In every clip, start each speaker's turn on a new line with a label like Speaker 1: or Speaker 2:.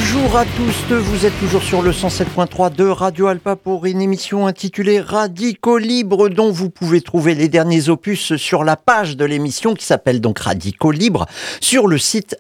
Speaker 1: Bonjour à tous, vous êtes toujours sur le 107.3 de Radio Alpa pour une émission intitulée Radicaux Libres dont vous pouvez trouver les derniers opus sur la page de l'émission qui s'appelle donc Radicaux Libres sur le site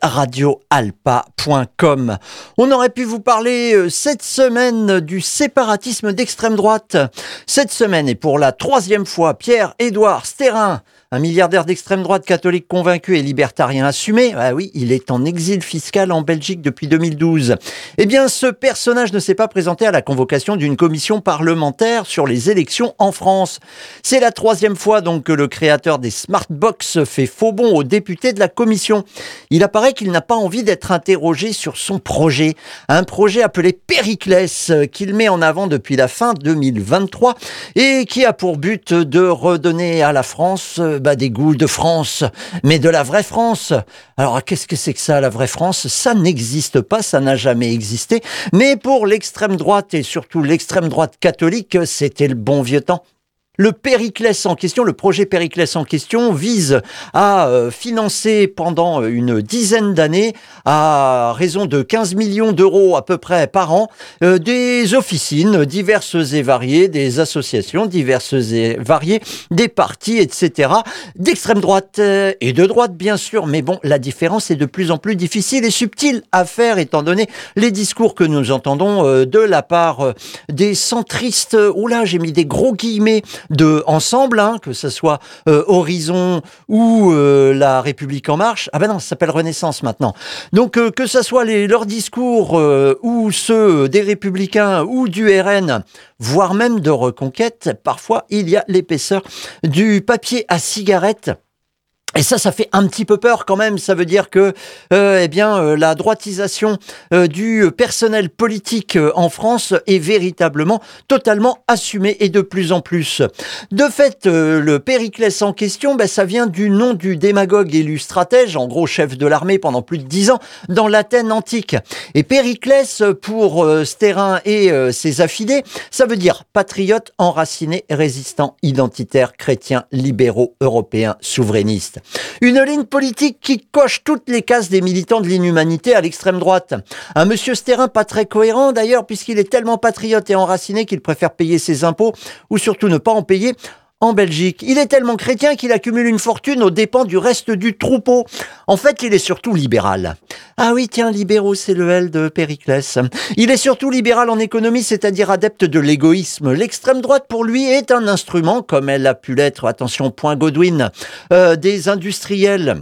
Speaker 1: radioalpa.com. On aurait pu vous parler cette semaine du séparatisme d'extrême droite. Cette semaine et pour la troisième fois, Pierre-Édouard Stérin, un milliardaire d'extrême droite catholique convaincu et libertarien assumé, ah oui, il est en exil fiscal en Belgique depuis 2012. Eh bien, ce personnage ne s'est pas présenté à la convocation d'une commission parlementaire sur les élections en France. C'est la troisième fois donc que le créateur des Smartbox fait faux bond aux députés de la commission. Il apparaît qu'il n'a pas envie d'être interrogé sur son projet, un projet appelé Périclès qu'il met en avant depuis la fin 2023 et qui a pour but de redonner à la France des goûts de France, mais de la vraie France. Alors, qu'est-ce que c'est que ça, la vraie France ? Ça n'existe pas, ça n'a jamais existé. Mais pour l'extrême droite, et surtout l'extrême droite catholique, c'était le bon vieux temps. Le Périclès en question, le projet Périclès en question vise à financer pendant une dizaine d'années, à raison de 15 millions d'euros à peu près par an, des officines diverses et variées, des associations diverses et variées, des partis, etc., d'extrême droite et de droite bien sûr, mais bon, la différence est de plus en plus difficile et subtile à faire étant donné les discours que nous entendons de la part des centristes, oula, j'ai mis des gros guillemets, de Ensemble, que ce soit Horizon ou La République En Marche. Ah ben non, ça s'appelle Renaissance maintenant. Donc que ce soit leurs discours ou ceux des Républicains ou du RN, voire même de Reconquête, parfois il y a l'épaisseur du papier à cigarette. Et ça fait un petit peu peur quand même. Ça veut dire que, la droitisation du personnel politique en France est véritablement totalement assumée et de plus en plus. De fait, le Périclès en question, ça vient du nom du démagogue élu stratège, en gros chef de l'armée pendant plus de 10 ans, dans l'Athènes antique. Et Périclès, pour Stérin et ses affidés, ça veut dire patriote, enraciné, résistant, identitaire, chrétien, libéraux, européens, souverainistes. Une ligne politique qui coche toutes les cases des militants de l'inhumanité à l'extrême droite. Un monsieur Stérin pas très cohérent d'ailleurs, puisqu'il est tellement patriote et enraciné qu'il préfère payer ses impôts, ou surtout ne pas en payer, en Belgique. Il est tellement chrétien qu'il accumule une fortune aux dépens du reste du troupeau. En fait, il est surtout libéral. Ah oui, tiens, libéraux, c'est le L de Périclès. Il est surtout libéral en économie, c'est-à-dire adepte de l'égoïsme. L'extrême droite, pour lui, est un instrument, comme elle a pu l'être, attention, point Godwin, des industriels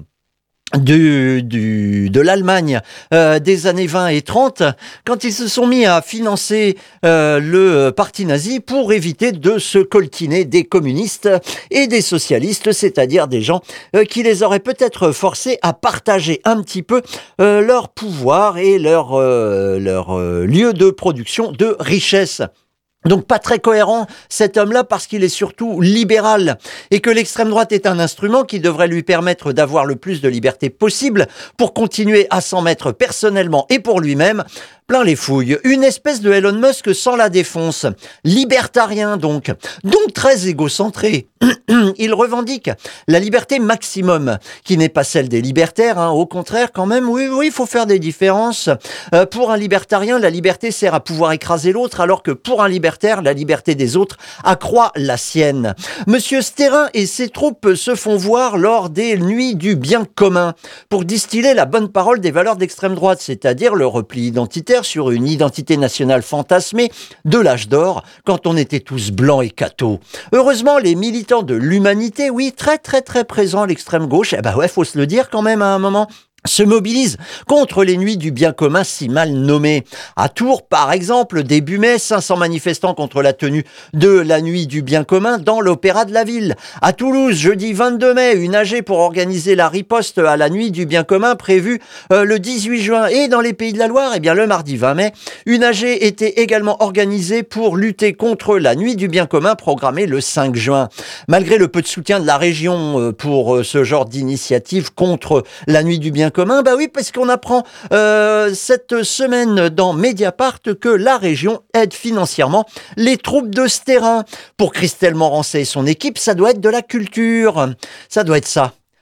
Speaker 1: de l'Allemagne des années 20 et 30, quand ils se sont mis à financer le parti nazi pour éviter de se coltiner des communistes et des socialistes, c'est-à-dire des gens qui les auraient peut-être forcés à partager un petit peu leur pouvoir et leur lieu de production de richesse. Donc pas très cohérent cet homme-là parce qu'il est surtout libéral et que l'extrême droite est un instrument qui devrait lui permettre d'avoir le plus de liberté possible pour continuer à s'en mettre personnellement et pour lui-même plein les fouilles. Une espèce de Elon Musk sans la défonce. Libertarien donc très égocentré. Il revendique la liberté maximum, qui n'est pas celle des libertaires, au contraire quand même, oui, il faut faire des différences. Pour un libertarien, la liberté sert à pouvoir écraser l'autre, alors que pour un libertaire, la liberté des autres accroît la sienne. Monsieur Stérin et ses troupes se font voir lors des nuits du bien commun, pour distiller la bonne parole des valeurs d'extrême droite, c'est-à-dire le repli identitaire sur une identité nationale fantasmée de l'âge d'or, quand on était tous blancs et cathos. Heureusement, les militants de l'humanité, oui, très très très présents à l'extrême gauche, faut se le dire quand même à un moment, se mobilisent contre les nuits du bien commun si mal nommées. À Tours, par exemple, début mai, 500 manifestants contre la tenue de la nuit du bien commun dans l'Opéra de la Ville. À Toulouse, jeudi 22 mai, une AG pour organiser la riposte à la nuit du bien commun prévue le 18 juin. Et dans les Pays de la Loire, le mardi 20 mai, une AG était également organisée pour lutter contre la nuit du bien commun programmée le 5 juin. Malgré le peu de soutien de la région pour ce genre d'initiative contre la nuit du bien commun, oui, parce qu'on apprend cette semaine dans Mediapart que la région aide financièrement les troupes de Stérin. Pour Christelle Morancet et son équipe, ça doit être de la culture. Ça doit être ça.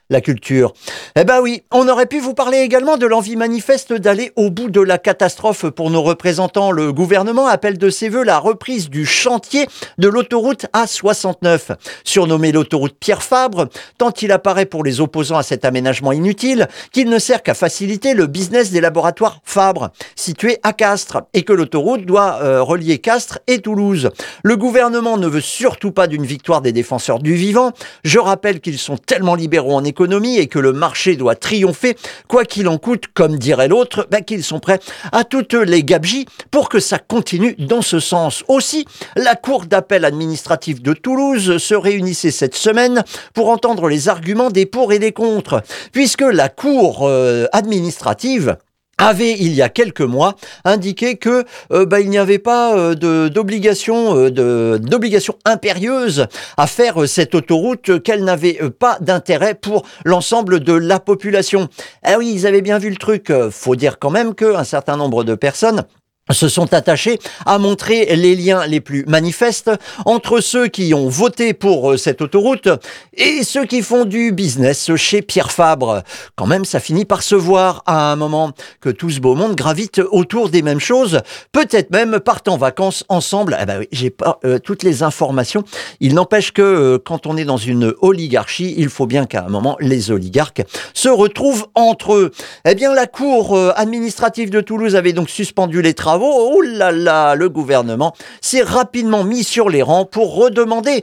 Speaker 1: la culture. Eh ben oui, on aurait pu vous parler également de l'envie manifeste d'aller au bout de la catastrophe pour nos représentants. Le gouvernement appelle de ses voeux la reprise du chantier de l'autoroute A69, surnommée l'autoroute Pierre Fabre, tant il apparaît pour les opposants à cet aménagement inutile qu'il ne sert qu'à faciliter le business des laboratoires Fabre, situés à Castres, et que l'autoroute doit relier Castres et Toulouse. Le gouvernement ne veut surtout pas d'une victoire des défenseurs du vivant. Je rappelle qu'ils sont tellement libéraux en économie et que le marché doit triompher, quoi qu'il en coûte, comme dirait l'autre, qu'ils sont prêts à toutes les gabegies pour que ça continue dans ce sens. Aussi, la Cour d'appel administrative de Toulouse se réunissait cette semaine pour entendre les arguments des pour et des contre, puisque la Cour administrative avait, il y a quelques mois, indiqué que il n'y avait pas d'obligation impérieuse à faire cette autoroute, qu'elle n'avait pas d'intérêt pour l'ensemble de la population. Ah oui, ils avaient bien vu le truc. Faut dire quand même qu'un certain nombre de personnes se sont attachés à montrer les liens les plus manifestes entre ceux qui ont voté pour cette autoroute et ceux qui font du business chez Pierre Fabre. Quand même, ça finit par se voir à un moment que tout ce beau monde gravite autour des mêmes choses, peut-être même partent en vacances ensemble. Oui, j'ai pas toutes les informations. Il n'empêche que quand on est dans une oligarchie, il faut bien qu'à un moment, les oligarques se retrouvent entre eux. Eh bien, la Cour administrative de Toulouse avait donc suspendu les travaux. Oh là là, le gouvernement s'est rapidement mis sur les rangs pour redemander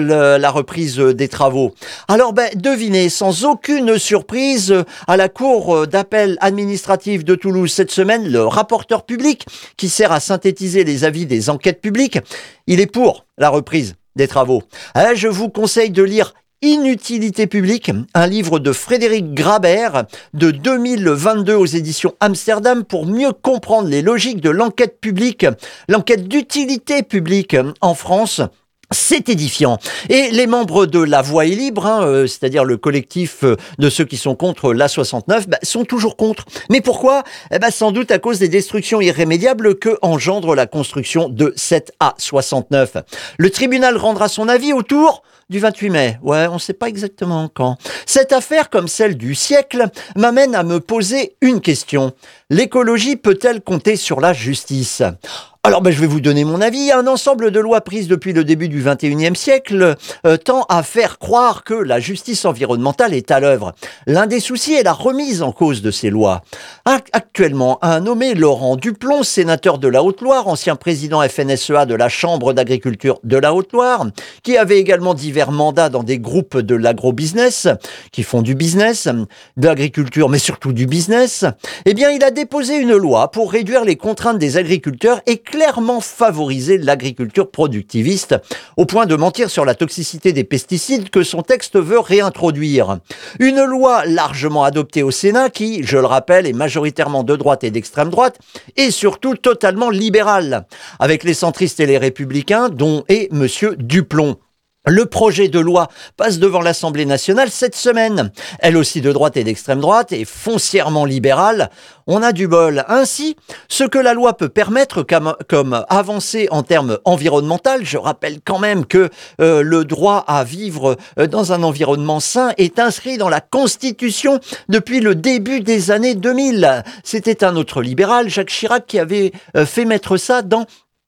Speaker 1: la reprise des travaux. Alors devinez, sans aucune surprise, à la Cour d'appel administrative de Toulouse cette semaine, le rapporteur public, qui sert à synthétiser les avis des enquêtes publiques, il est pour la reprise des travaux. Je vous conseille de lire Inutilité publique, un livre de Frédéric Grabert de 2022 aux éditions Amsterdam pour mieux comprendre les logiques de l'enquête publique, l'enquête d'utilité publique en France. C'est édifiant. Et les membres de La Voix est libre, c'est-à-dire le collectif de ceux qui sont contre l'A69, sont toujours contre. Mais pourquoi ? Sans doute à cause des destructions irrémédiables que engendre la construction de cette A69. Le tribunal rendra son avis autour du 28 mai. Ouais, on ne sait pas exactement quand. Cette affaire, comme celle du siècle, m'amène à me poser une question. L'écologie peut-elle compter sur la justice ? Alors je vais vous donner mon avis. Un ensemble de lois prises depuis le début du XXIe siècle tend à faire croire que la justice environnementale est à l'œuvre. L'un des soucis est la remise en cause de ces lois. Actuellement, un nommé Laurent Duplon, sénateur de la Haute-Loire, ancien président FNSEA de la Chambre d'agriculture de la Haute-Loire, qui avait également divers mandats dans des groupes de l'agrobusiness, qui font du business, de l'agriculture, mais surtout du business, il a déposé une loi pour réduire les contraintes des agriculteurs et clairement favoriser l'agriculture productiviste, au point de mentir sur la toxicité des pesticides que son texte veut réintroduire. Une loi largement adoptée au Sénat qui, je le rappelle, est majoritairement de droite et d'extrême droite, et surtout totalement libérale, avec les centristes et les républicains, dont est Monsieur Duplon. Le projet de loi passe devant l'Assemblée nationale cette semaine. Elle aussi de droite et d'extrême droite et foncièrement libérale. On a du bol. Ainsi, ce que la loi peut permettre comme avancée en termes environnementaux, je rappelle quand même que le droit à vivre dans un environnement sain est inscrit dans la Constitution depuis le début des années 2000. C'était un autre libéral, Jacques Chirac, qui avait fait mettre ça dans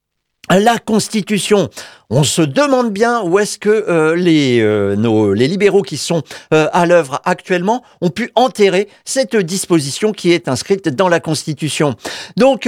Speaker 1: la Constitution. On se demande bien où est-ce que les libéraux qui sont à l'œuvre actuellement ont pu enterrer cette disposition qui est inscrite dans la Constitution. Donc,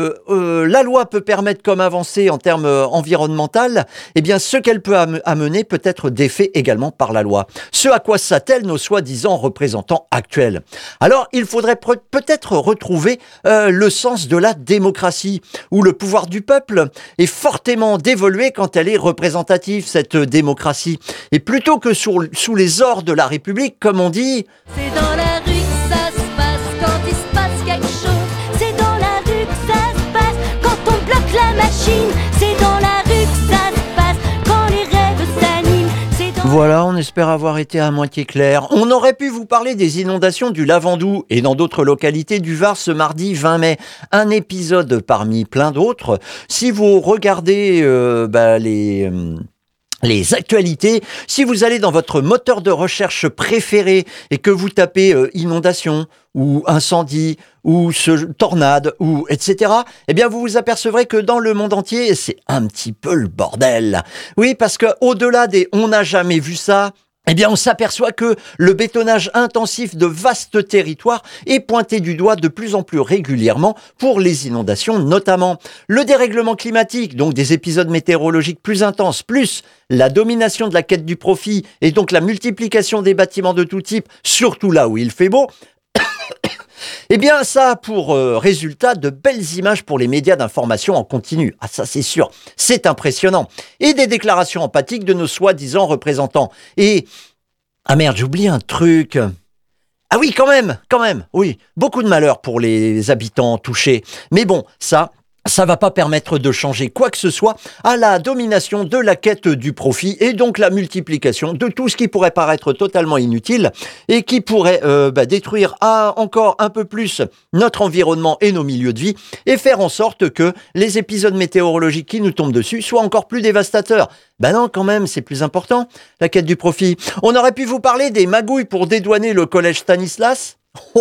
Speaker 1: la loi peut permettre comme avancée en termes environnementaux, ce qu'elle peut amener peut être défait également par la loi. Ce à quoi s'attellent nos soi-disant représentants actuels. Alors, il faudrait peut-être retrouver le sens de la démocratie, où le pouvoir du peuple est fortement dévolué quand elle est représentative, cette démocratie. Et plutôt que sous les ors de la République, comme on dit...
Speaker 2: C'est dans la rue que ça se passe quand il se passe quelque chose. C'est dans la rue que ça se passe quand on bloque la machine. C'est dans la rue que ça se passe quand les rêves s'animent.
Speaker 1: Voilà, on espère avoir été à moitié clair. On aurait pu vous parler des inondations du Lavandou et dans d'autres localités du Var ce mardi 20 mai. Un épisode parmi plein d'autres. Si vous regardez les actualités. Si vous allez dans votre moteur de recherche préféré et que vous tapez inondation ou incendie ou tornade ou etc., eh bien vous vous apercevrez que dans le monde entier, c'est un petit peu le bordel. Oui, parce que au-delà des on n'a jamais vu ça, eh bien, on s'aperçoit que le bétonnage intensif de vastes territoires est pointé du doigt de plus en plus régulièrement pour les inondations notamment. Le dérèglement climatique, donc des épisodes météorologiques plus intenses, plus la domination de la quête du profit et donc la multiplication des bâtiments de tout type, surtout là où il fait beau, eh bien, ça a pour résultat de belles images pour les médias d'information en continu. Ah, ça, c'est sûr. C'est impressionnant. Et des déclarations empathiques de nos soi-disant représentants. Et, ah merde, j'oublie un truc. Ah oui, quand même, oui. Beaucoup de malheur pour les habitants touchés. Mais bon, ça va pas permettre de changer quoi que ce soit à la domination de la quête du profit et donc la multiplication de tout ce qui pourrait paraître totalement inutile et qui pourrait détruire encore un peu plus notre environnement et nos milieux de vie et faire en sorte que les épisodes météorologiques qui nous tombent dessus soient encore plus dévastateurs. Ben non, quand même, c'est plus important, la quête du profit. On aurait pu vous parler des magouilles pour dédouaner le collège Stanislas.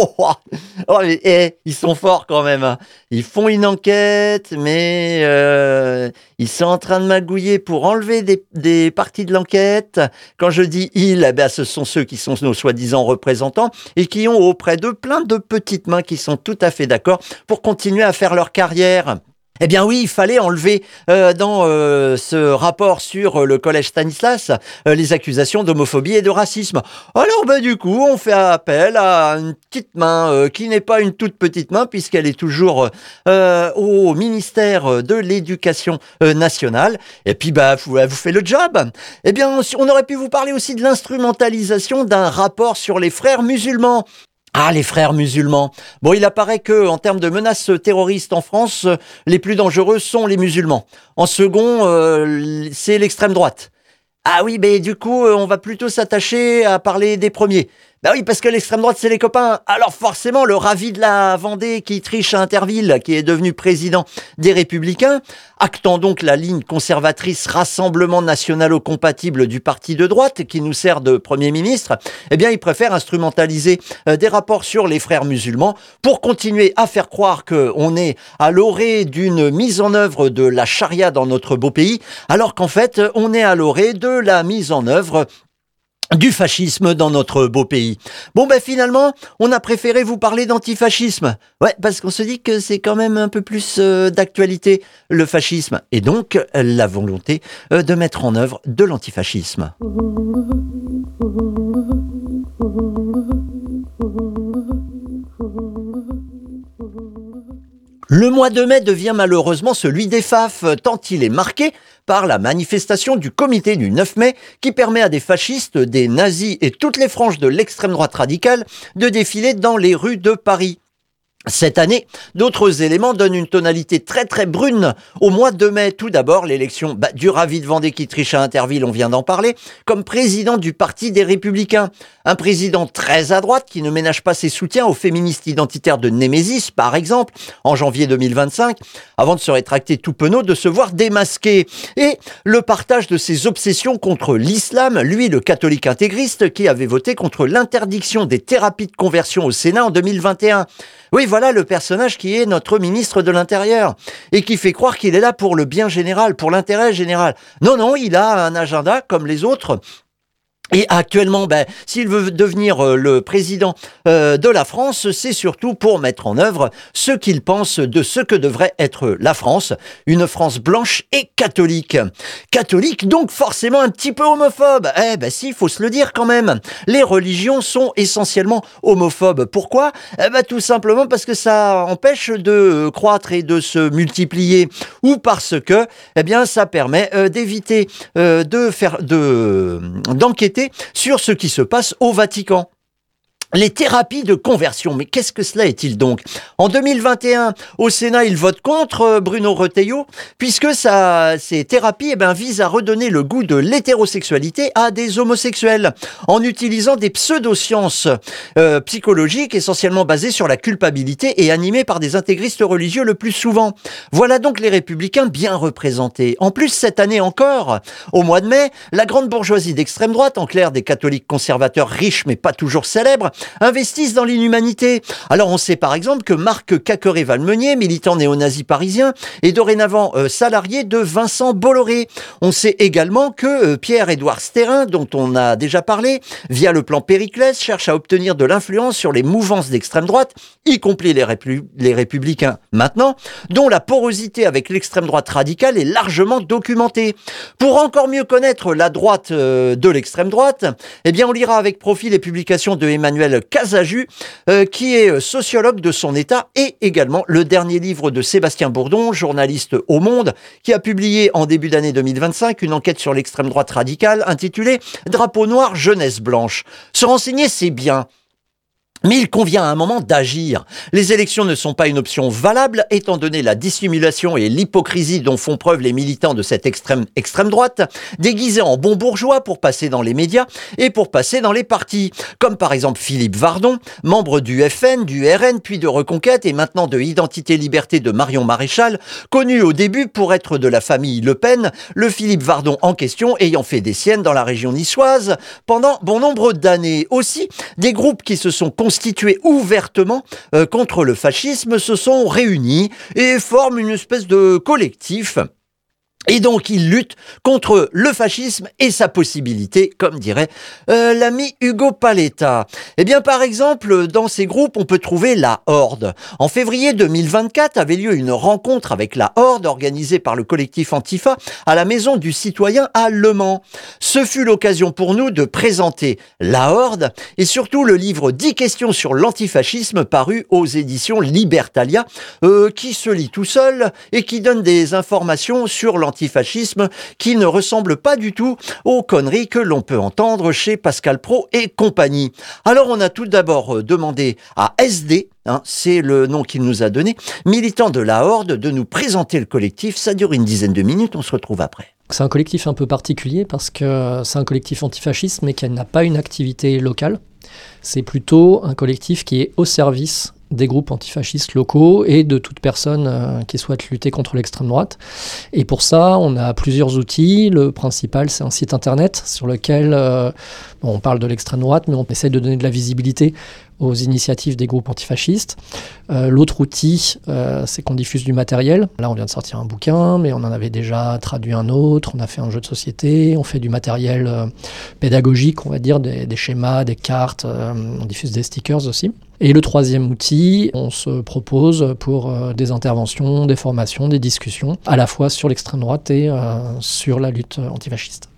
Speaker 1: Ils sont forts quand même. Hein. Ils font une enquête, mais ils sont en train de magouiller pour enlever des parties de l'enquête. Quand je dis ils, ce sont ceux qui sont nos soi-disant représentants et qui ont auprès d'eux plein de petites mains qui sont tout à fait d'accord pour continuer à faire leur carrière. Eh bien oui, il fallait enlever dans ce rapport sur le collège Stanislas les accusations d'homophobie et de racisme. Alors du coup, on fait appel à une petite main qui n'est pas une toute petite main puisqu'elle est toujours au ministère de l'Éducation nationale. Et puis elle vous fait le job. Eh bien, on aurait pu vous parler aussi de l'instrumentalisation d'un rapport sur les frères musulmans. Ah, les frères musulmans. Bon, il apparaît que, en termes de menaces terroristes en France, les plus dangereux sont les musulmans. En second, c'est l'extrême droite. Ah oui, mais du coup, on va plutôt s'attacher à parler des premiers. Bah oui, parce que l'extrême droite, c'est les copains. Alors forcément, le ravi de la Vendée qui triche à Interville, qui est devenu président des Républicains, actant donc la ligne conservatrice Rassemblement nationalo-compatible du parti de droite, qui nous sert de Premier ministre, eh bien, il préfère instrumentaliser des rapports sur les frères musulmans pour continuer à faire croire qu'on est à l'orée d'une mise en œuvre de la charia dans notre beau pays, alors qu'en fait, on est à l'orée de la mise en œuvre du fascisme dans notre beau pays. Bon, finalement, on a préféré vous parler d'antifascisme. Ouais, parce qu'on se dit que c'est quand même un peu plus d'actualité, le fascisme. Et donc, la volonté de mettre en œuvre de l'antifascisme. Le mois de mai devient malheureusement celui des FAF, tant il est marqué par la manifestation du comité du 9 mai qui permet à des fascistes, des nazis et toutes les franges de l'extrême droite radicale de défiler dans les rues de Paris. Cette année, d'autres éléments donnent une tonalité très très brune au mois de mai. Tout d'abord, l'élection du Ravi de Vendée qui triche à Interville, on vient d'en parler, comme président du Parti des Républicains. Un président très à droite qui ne ménage pas ses soutiens aux féministes identitaires de Némésis, par exemple, en janvier 2025, avant de se rétracter tout penaud de se voir démasqué. Et le partage de ses obsessions contre l'islam, lui le catholique intégriste qui avait voté contre l'interdiction des thérapies de conversion au Sénat en 2021. Oui, voilà le personnage qui est notre ministre de l'Intérieur et qui fait croire qu'il est là pour le bien général, pour l'intérêt général. Non, il a un agenda comme les autres. Et actuellement, s'il veut devenir le président de la France, c'est surtout pour mettre en œuvre ce qu'il pense de ce que devrait être la France, une France blanche et catholique. Catholique, donc forcément un petit peu homophobe. Si, il faut se le dire quand même. Les religions sont essentiellement homophobes. Pourquoi ? Tout simplement parce que ça empêche de croître et de se multiplier, ou parce que, ça permet d'éviter d'enquêter sur ce qui se passe au Vatican. Les thérapies de conversion, mais qu'est-ce que cela est-il donc? En 2021, au Sénat, il vote contre Bruno Retailleau, puisque ces thérapies visent à redonner le goût de l'hétérosexualité à des homosexuels, en utilisant des pseudosciences psychologiques essentiellement basées sur la culpabilité et animées par des intégristes religieux le plus souvent. Voilà donc les républicains bien représentés. En plus, cette année encore, au mois de mai, la grande bourgeoisie d'extrême droite, en clair des catholiques conservateurs riches mais pas toujours célèbres, investissent dans l'inhumanité. Alors on sait par exemple que Marc Caqueret-Valmeunier, militant néo-nazi parisien, est dorénavant salarié de Vincent Bolloré. On sait également que Pierre-Édouard Stérin, dont on a déjà parlé, via le plan Périclès, cherche à obtenir de l'influence sur les mouvances d'extrême droite, y compris les républicains maintenant, dont la porosité avec l'extrême droite radicale est largement documentée. Pour encore mieux connaître la droite de l'extrême droite, on lira avec profit les publications de Emmanuel Casaju, qui est sociologue de son état, et également le dernier livre de Sébastien Bourdon, journaliste au Monde, qui a publié en début d'année 2025 une enquête sur l'extrême droite radicale intitulée « Drapeau noir, jeunesse blanche ». Se renseigner, c'est bien. Mais il convient à un moment d'agir. Les élections ne sont pas une option valable, étant donné la dissimulation et l'hypocrisie dont font preuve les militants de cette extrême droite, déguisés en bons bourgeois pour passer dans les médias et pour passer dans les partis. Comme par exemple Philippe Vardon, membre du FN, du RN, puis de Reconquête et maintenant de Identité Liberté de Marion Maréchal, connu au début pour être de la famille Le Pen, le Philippe Vardon en question ayant fait des siennes dans la région niçoise pendant bon nombre d'années. Aussi, des groupes qui se sont constitués ouvertement contre le fascisme se sont réunis et forment une espèce de collectif. Et donc, il lutte contre le fascisme et sa possibilité, comme dirait l'ami Hugo Paletta. Par exemple, dans ces groupes, on peut trouver la Horde. En février 2024 avait lieu une rencontre avec la Horde organisée par le collectif Antifa à la Maison du Citoyen à Le Mans. Ce fut l'occasion pour nous de présenter la Horde et surtout le livre 10 questions sur l'antifascisme paru aux éditions Libertalia, qui se lit tout seul et qui donne des informations sur l'antifascisme qui ne ressemble pas du tout aux conneries que l'on peut entendre chez Pascal Praud et compagnie. Alors on a tout d'abord demandé à SD, c'est le nom qu'il nous a donné, militant de la Horde, de nous présenter le collectif. Ça dure une dizaine de minutes, on se retrouve après.
Speaker 3: C'est un collectif un peu particulier parce que c'est un collectif antifasciste mais qui n'a pas une activité locale. C'est plutôt un collectif qui est au service des groupes antifascistes locaux et de toute personne qui souhaite lutter contre l'extrême droite. Et pour ça, on a plusieurs outils. Le principal, c'est un site internet sur lequel on parle de l'extrême droite, mais on essaie de donner de la visibilité aux initiatives des groupes antifascistes. L'autre outil, c'est qu'on diffuse du matériel. Là, on vient de sortir un bouquin, mais on en avait déjà traduit un autre. On a fait un jeu de société. On fait du matériel pédagogique, on va dire, des schémas, des cartes. On diffuse des stickers aussi. Et le troisième outil, on se propose pour des interventions, des formations, des discussions, à la fois sur l'extrême droite et sur la lutte antifasciste.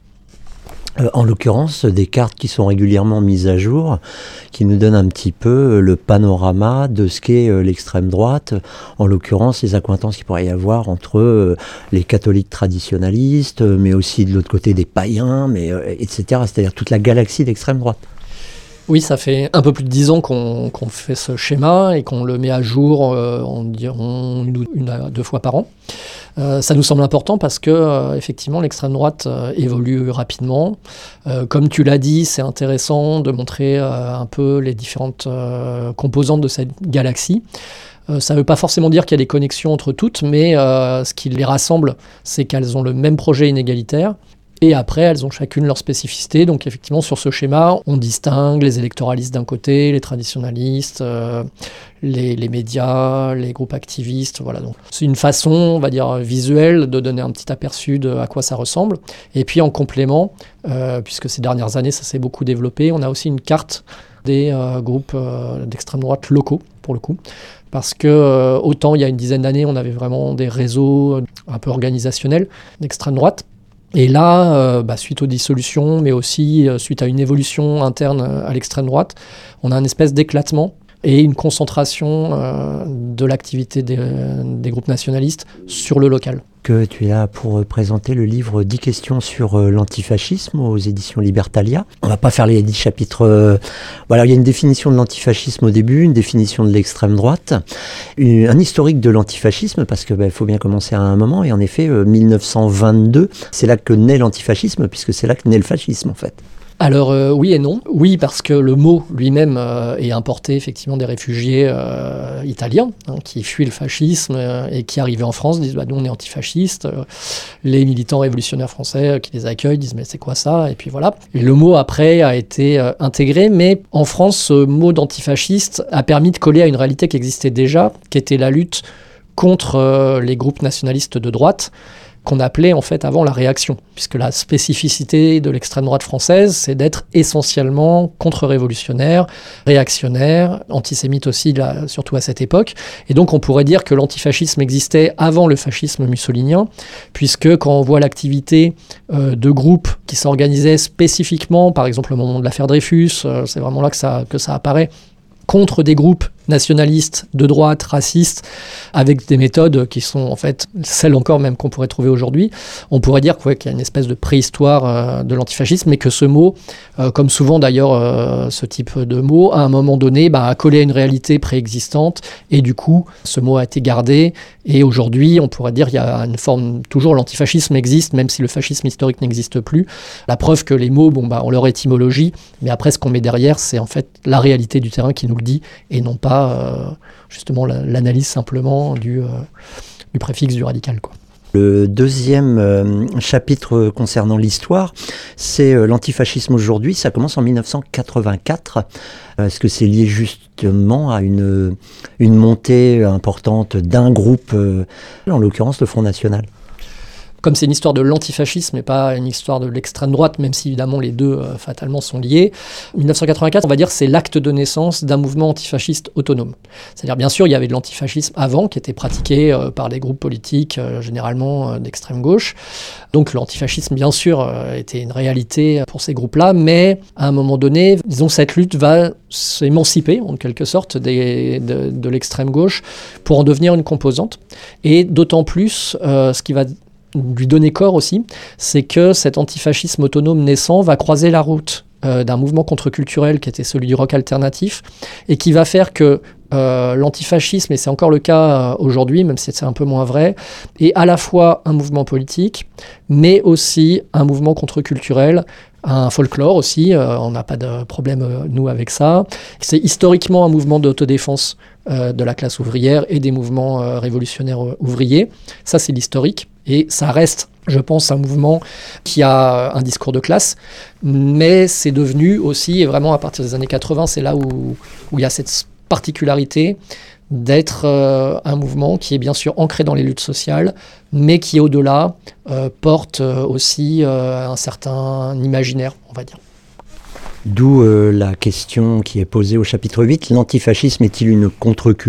Speaker 1: En l'occurrence, des cartes qui sont régulièrement mises à jour, qui nous donnent un petit peu le panorama de ce qu'est l'extrême droite, en l'occurrence les accointances qu'il pourrait y avoir entre les catholiques traditionnalistes, mais aussi de l'autre côté des païens, etc. C'est-à-dire toute la galaxie d'extrême droite.
Speaker 3: Oui, ça fait un peu plus de 10 ans qu'on fait ce schéma et qu'on le met à jour environ une à deux fois par an. Ça nous semble important parce que effectivement l'extrême droite évolue rapidement. Comme tu l'as dit, c'est intéressant de montrer un peu les différentes composantes de cette galaxie. Ça ne veut pas forcément dire qu'il y a des connexions entre toutes, mais ce qui les rassemble, c'est qu'elles ont le même projet inégalitaire. Et après, elles ont chacune leur spécificité. Donc effectivement, sur ce schéma, on distingue les électoralistes d'un côté, les traditionalistes, les médias, les groupes activistes. Voilà. Donc, c'est une façon, on va dire, visuelle de donner un petit aperçu de à quoi ça ressemble. Et puis en complément, puisque ces dernières années, ça s'est beaucoup développé, on a aussi une carte des groupes d'extrême droite locaux, pour le coup. Parce que autant il y a une dizaine d'années, on avait vraiment des réseaux un peu organisationnels d'extrême droite. Et là, suite aux dissolutions, mais aussi suite à une évolution interne à l'extrême droite, on a une espèce d'éclatement et une concentration de l'activité des groupes nationalistes sur le local.
Speaker 1: puisque tu es là pour présenter le livre 10 questions sur l'antifascisme aux éditions Libertalia. On va pas faire les 10 chapitres. Voilà, il y a une définition de l'antifascisme au début, une définition de l'extrême droite, un historique de l'antifascisme, parce que faut bien commencer à un moment, et en effet, 1922, c'est là que naît l'antifascisme, puisque c'est là que naît le fascisme en fait.
Speaker 3: Alors oui et non. Oui, parce que le mot lui-même est importé effectivement des réfugiés italiens qui fuient le fascisme et qui arrivaient en France, disent nous on est antifascistes. Les militants révolutionnaires français qui les accueillent disent mais c'est quoi ça ? Et puis voilà. Et le mot après a été intégré, mais en France ce mot d'antifasciste a permis de coller à une réalité qui existait déjà, qui était la lutte contre les groupes nationalistes de droite, qu'on appelait en fait avant la réaction, puisque la spécificité de l'extrême droite française, c'est d'être essentiellement contre-révolutionnaire, réactionnaire, antisémite aussi, là, surtout à cette époque. Et donc on pourrait dire que l'antifascisme existait avant le fascisme mussolinien, puisque quand on voit l'activité de groupes qui s'organisaient spécifiquement, par exemple au moment de l'affaire Dreyfus, c'est vraiment là que ça apparaît, contre des groupes nationalistes, de droite, racistes, avec des méthodes qui sont en fait celles encore même qu'on pourrait trouver aujourd'hui. On pourrait dire qu'il y a une espèce de préhistoire de l'antifascisme, mais que ce mot, comme souvent d'ailleurs ce type de mot, à un moment donné, a collé à une réalité préexistante, et du coup, ce mot a été gardé, et aujourd'hui, on pourrait dire qu'il y a une forme, toujours l'antifascisme existe, même si le fascisme historique n'existe plus. La preuve que les mots, ont leur étymologie, mais après, ce qu'on met derrière, c'est en fait la réalité du terrain qui nous le dit, et non pas justement l'analyse simplement du préfixe du radical, quoi.
Speaker 1: Le deuxième chapitre concernant l'histoire, c'est l'antifascisme aujourd'hui. Ça commence en 1984. Est-ce que c'est lié justement à une montée importante d'un groupe, en l'occurrence le Front National ?
Speaker 3: Comme c'est une histoire de l'antifascisme et pas une histoire de l'extrême droite, même si évidemment les deux fatalement sont liés, 1984, on va dire, c'est l'acte de naissance d'un mouvement antifasciste autonome. C'est-à-dire, bien sûr, il y avait de l'antifascisme avant, qui était pratiqué par des groupes politiques, généralement d'extrême gauche. Donc l'antifascisme, bien sûr, était une réalité pour ces groupes-là, mais à un moment donné, disons, cette lutte va s'émanciper, en quelque sorte, de l'extrême gauche pour en devenir une composante. Et d'autant plus, ce qui va lui donner corps aussi, c'est que cet antifascisme autonome naissant va croiser la route d'un mouvement contre-culturel qui était celui du rock alternatif, et qui va faire que l'antifascisme, et c'est encore le cas aujourd'hui, même si c'est un peu moins vrai, est à la fois un mouvement politique, mais aussi un mouvement contre-culturel, un folklore aussi, on n'a pas de problème nous avec ça. C'est historiquement un mouvement d'autodéfense de la classe ouvrière et des mouvements révolutionnaires ouvriers. Ça, c'est l'historique. Et ça reste, je pense, un mouvement qui a un discours de classe, mais c'est devenu aussi, et vraiment à partir des années 80, c'est là où il y a cette particularité d'être un mouvement qui est bien sûr ancré dans les luttes sociales, mais qui au-delà porte aussi un certain imaginaire, on va dire.
Speaker 1: D'où la question qui est posée au chapitre 8, l'antifascisme est-il une contre-culture ?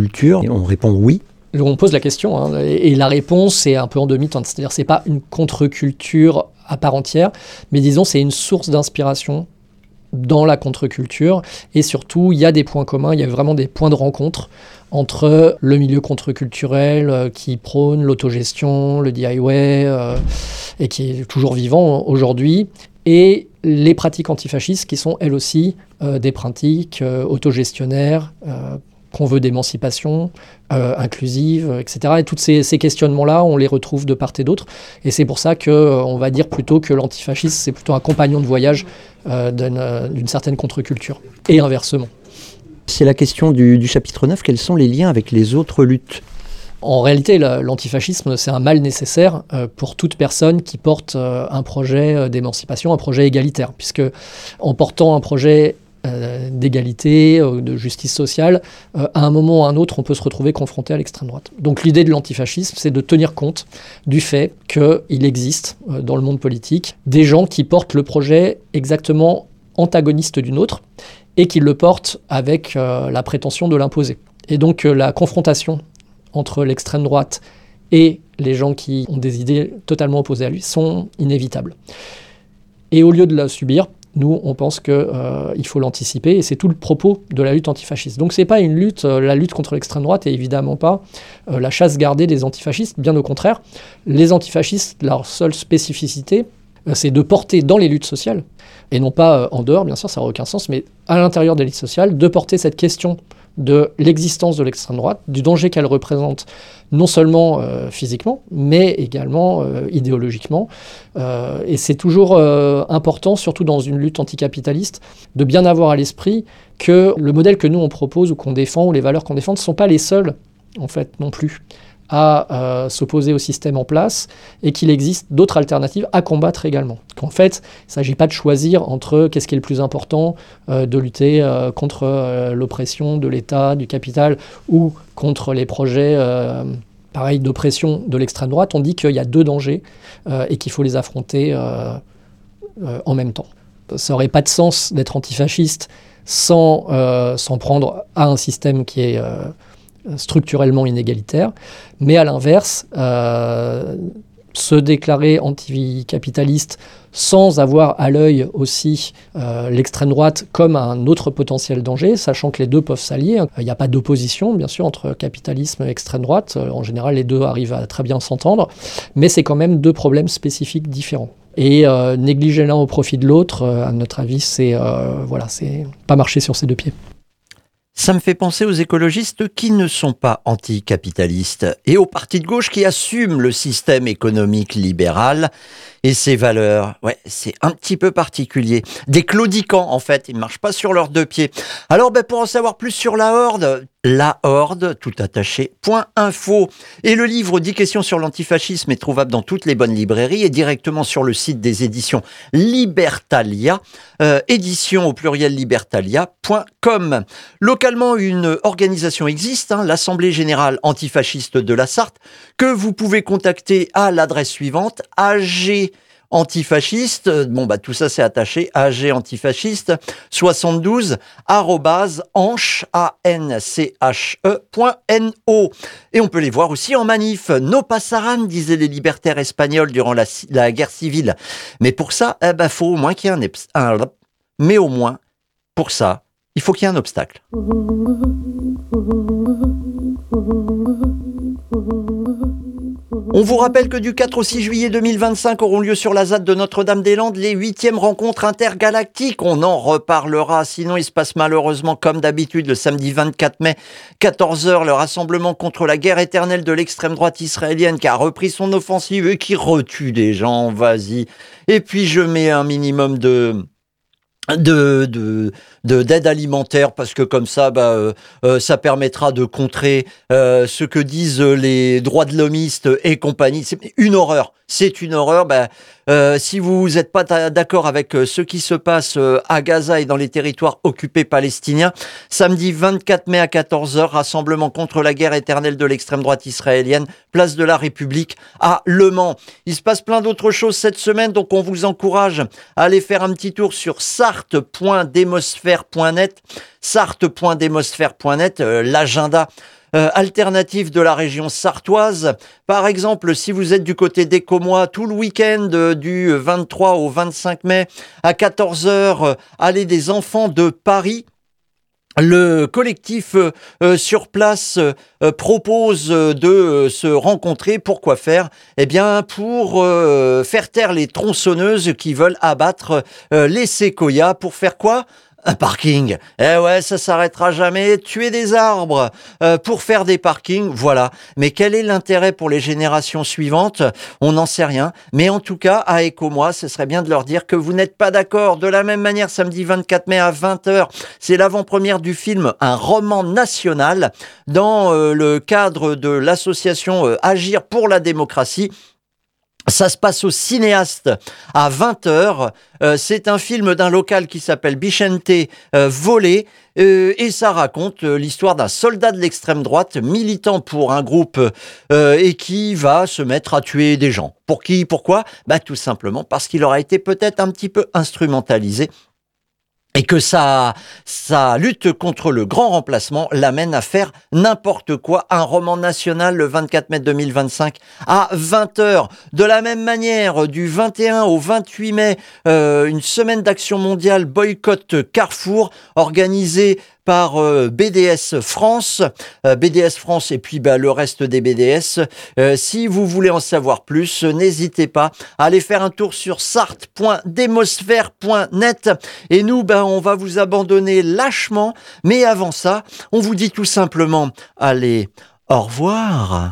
Speaker 1: Et on répond oui.
Speaker 3: On pose la question, et la réponse est un peu en demi-teinte, c'est-à-dire c'est pas une contre-culture à part entière, mais disons c'est une source d'inspiration dans la contre-culture, et surtout il y a des points communs, il y a vraiment des points de rencontre entre le milieu contre-culturel qui prône l'autogestion, le DIY, et qui est toujours vivant aujourd'hui, et les pratiques antifascistes qui sont elles aussi des pratiques autogestionnaires, qu'on veut d'émancipation, inclusive, etc. Et tous ces questionnements-là, on les retrouve de part et d'autre. Et c'est pour ça qu'on va dire plutôt que l'antifascisme, c'est plutôt un compagnon de voyage d'une certaine contre-culture. Et inversement.
Speaker 1: C'est la question du chapitre 9. Quels sont les liens avec les autres luttes ?
Speaker 3: En réalité, l'antifascisme, c'est un mal nécessaire pour toute personne qui porte un projet d'émancipation, un projet égalitaire. Puisque en portant un projet d'égalité, de justice sociale, à un moment ou à un autre, on peut se retrouver confronté à l'extrême droite. Donc l'idée de l'antifascisme, c'est de tenir compte du fait qu'il existe dans le monde politique des gens qui portent le projet exactement antagoniste d'une autre et qui le portent avec la prétention de l'imposer. Et donc la confrontation entre l'extrême droite et les gens qui ont des idées totalement opposées à lui sont inévitables. Et au lieu de la subir, nous, on pense qu'il faut l'anticiper, et c'est tout le propos de la lutte antifasciste. Donc c'est pas une lutte, la lutte contre l'extrême droite, et évidemment pas la chasse gardée des antifascistes, bien au contraire. Les antifascistes, leur seule spécificité, c'est de porter dans les luttes sociales, et non pas en dehors, bien sûr, ça n'aurait aucun sens, mais à l'intérieur des luttes sociales, de porter cette question de l'existence de l'extrême droite, du danger qu'elle représente, non seulement physiquement, mais également idéologiquement. Et c'est toujours important, surtout dans une lutte anticapitaliste, de bien avoir à l'esprit que le modèle que nous on propose ou qu'on défend, ou les valeurs qu'on défend, ne sont pas les seules, en fait, non plus, à s'opposer au système en place, et qu'il existe d'autres alternatives à combattre également. Qu'en fait, il ne s'agit pas de choisir entre qu'est-ce qui est le plus important, de lutter contre l'oppression de l'État, du capital, ou contre les projets pareil, d'oppression de l'extrême droite. On dit qu'il y a deux dangers et qu'il faut les affronter en même temps. Ça n'aurait pas de sens d'être antifasciste sans s'en prendre à un système qui est structurellement inégalitaire, mais à l'inverse, se déclarer anticapitaliste sans avoir à l'œil aussi l'extrême droite comme un autre potentiel danger, sachant que les deux peuvent s'allier. Il n'y a pas d'opposition, bien sûr, entre capitalisme et extrême droite. En général, les deux arrivent à très bien s'entendre, mais c'est quand même deux problèmes spécifiques différents. Et négliger l'un au profit de l'autre, à notre avis, c'est pas marcher sur ses deux pieds.
Speaker 1: Ça me fait penser aux écologistes qui ne sont pas anticapitalistes et aux partis de gauche qui assument le système économique libéral et ses valeurs. Ouais, c'est un petit peu particulier. Des claudicants, en fait, ils ne marchent pas sur leurs deux pieds. Alors, pour en savoir plus sur la Horde, tout attaché, .info. Et le livre 10 questions sur l'antifascisme est trouvable dans toutes les bonnes librairies et directement sur le site des éditions Libertalia, édition au pluriel libertalia.com. Localement, une organisation existe, l'Assemblée Générale Antifasciste de la Sarthe, que vous pouvez contacter à l'adresse suivante, AG antifasciste, tout ça c'est attaché, AG antifasciste, 72, @anche, ANCHE.NO. Et on peut les voir aussi en manif. No pasaran, disaient les libertaires espagnols durant la guerre civile. Mais pour ça, faut au moins qu'il y ait mais au moins, pour ça, il faut qu'il y ait un obstacle. On vous rappelle que du 4 au 6 juillet 2025 auront lieu sur la ZAD de Notre-Dame-des-Landes les 8e rencontres intergalactiques. On en reparlera, sinon il se passe malheureusement comme d'habitude le samedi 24 mai, 14h, le rassemblement contre la guerre éternelle de l'extrême droite israélienne qui a repris son offensive et qui retue des gens, vas-y. Et puis je mets un minimum d'aide alimentaire parce que comme ça ça permettra de contrer ce que disent les droits de l'hommistes et compagnie. C'est une horreur. Si vous n'êtes pas d'accord avec ce qui se passe à Gaza et dans les territoires occupés palestiniens, samedi 24 mai à 14h, rassemblement contre la guerre éternelle de l'extrême droite israélienne, place de la République à Le Mans. Il se passe plein d'autres choses cette semaine, donc on vous encourage à aller faire un petit tour sur sarthe.demosphère.net, sarthe.demosphère.net, l'agenda alternative de la région sartoise. Par exemple, si vous êtes du côté d'Écomois, tout le week-end du 23 au 25 mai à 14h, allez des enfants de Paris. Le collectif sur place propose de se rencontrer. Pourquoi faire ? Pour faire taire les tronçonneuses qui veulent abattre les séquoias. Pour faire quoi ? Un parking. Ça s'arrêtera jamais. Tuer des arbres pour faire des parkings, voilà. Mais quel est l'intérêt pour les générations suivantes ? On n'en sait rien. Mais en tout cas, à Écomois, ce serait bien de leur dire que vous n'êtes pas d'accord. De la même manière, samedi 24 mai à 20h, c'est l'avant-première du film Un roman national dans le cadre de l'association Agir pour la démocratie. Ça se passe au Cinéaste à 20h. C'est un film d'un local qui s'appelle Bichente Volé. Et ça raconte l'histoire d'un soldat de l'extrême droite militant pour un groupe et qui va se mettre à tuer des gens. Pour qui ? Pourquoi ? Tout simplement parce qu'il aura été peut-être un petit peu instrumentalisé et que sa lutte contre le grand remplacement l'amène à faire n'importe quoi. Un roman national le 24 mai 2025 à 20h. De la même manière, du 21 au 28 mai, une semaine d'action mondiale boycott Carrefour organisée par BDS France, BDS France et puis le reste des BDS. Si vous voulez en savoir plus, n'hésitez pas à aller faire un tour sur sarthe.demosphère.net et nous, on va vous abandonner lâchement, mais avant ça, on vous dit tout simplement, allez, au revoir.